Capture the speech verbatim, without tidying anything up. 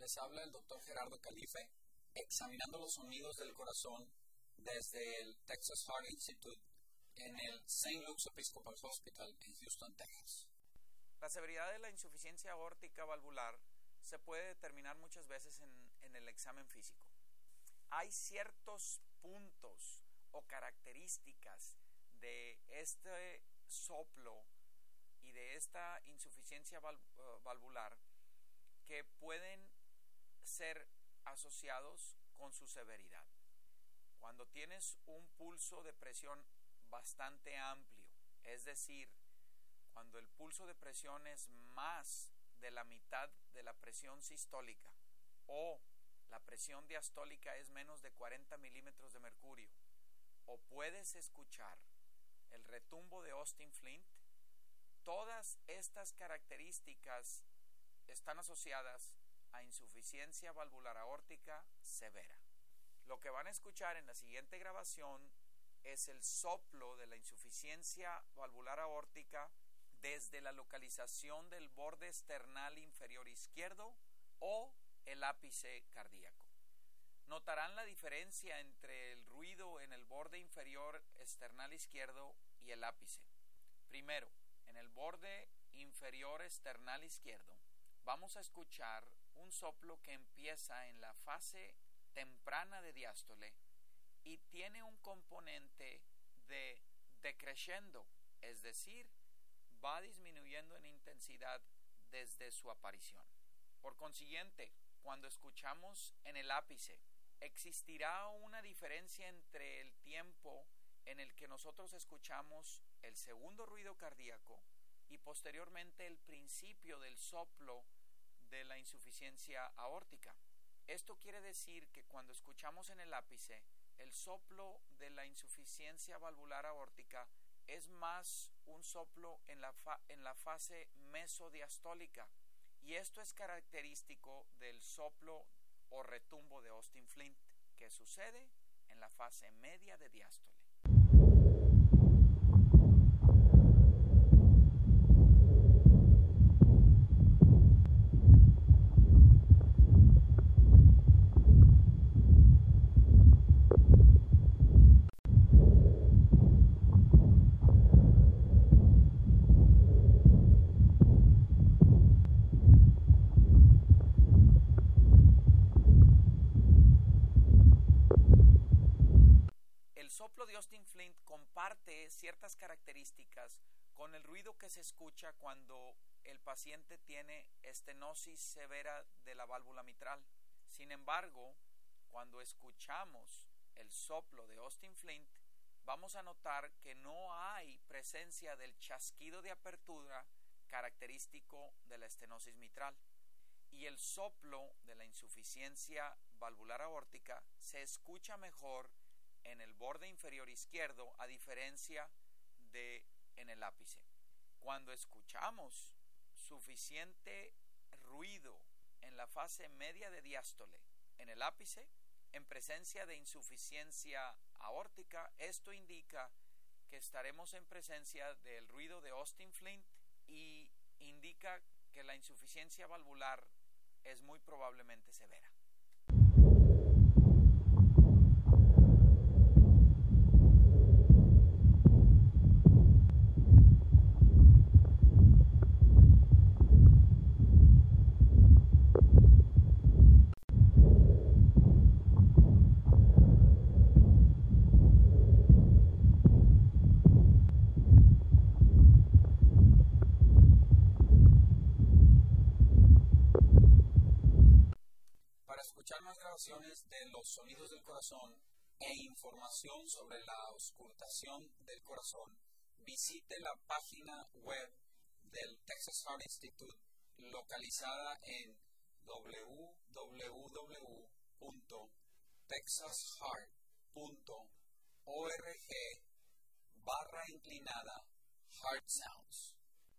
Les habla el doctor Gerardo Calife, examinando los sonidos del corazón desde el Texas Heart Institute en el Saint Luke's Episcopal Hospital en Houston, Texas. La severidad de la insuficiencia aórtica valvular se puede determinar muchas veces en, en el examen físico. Hay ciertos puntos o características de este soplo y de esta insuficiencia val, uh, valvular que pueden ser asociados con su severidad. Cuando tienes un pulso de presión bastante amplio, es decir, cuando el pulso de presión es más de la mitad de la presión sistólica o la presión diastólica es menos de cuarenta milímetros de mercurio, o puedes escuchar el retumbo de Austin Flint, todas estas características están asociadas a insuficiencia valvular aórtica severa. Lo que van a escuchar en la siguiente grabación es el soplo de la insuficiencia valvular aórtica desde la localización del borde esternal inferior izquierdo o el ápice cardíaco. Notarán la diferencia entre el ruido en el borde inferior esternal izquierdo y el ápice. Primero, en el borde inferior esternal izquierdo, vamos a escuchar un soplo que empieza en la fase temprana de diástole y tiene un componente de decreciendo, es decir, va disminuyendo en intensidad desde su aparición. Por consiguiente, cuando escuchamos en el ápice, existirá una diferencia entre el tiempo en el que nosotros escuchamos el segundo ruido cardíaco y posteriormente el principio del soplo de la insuficiencia aórtica. Esto quiere decir que cuando escuchamos en el ápice, el soplo de la insuficiencia valvular aórtica es más un soplo en la, fa- en la fase mesodiastólica, y esto es característico del soplo o retumbo de Austin Flint, que sucede en la fase media de diástole. El soplo de Austin Flint comparte ciertas características con el ruido que se escucha cuando el paciente tiene estenosis severa de la válvula mitral. Sin embargo, cuando escuchamos el soplo de Austin Flint, vamos a notar que no hay presencia del chasquido de apertura característico de la estenosis mitral. Y el soplo de la insuficiencia valvular aórtica se escucha mejor en el borde inferior izquierdo a diferencia de en el ápice. Cuando escuchamos suficiente ruido en la fase media de diástole en el ápice, en presencia de insuficiencia aórtica, esto indica que estaremos en presencia del ruido de Austin Flint y indica que la insuficiencia valvular es muy probablemente severa. Para escuchar más grabaciones de los sonidos del corazón e información sobre la auscultación del corazón, visite la página web del Texas Heart Institute localizada en w w w punto texas heart punto org barra inclinada Heart Sounds.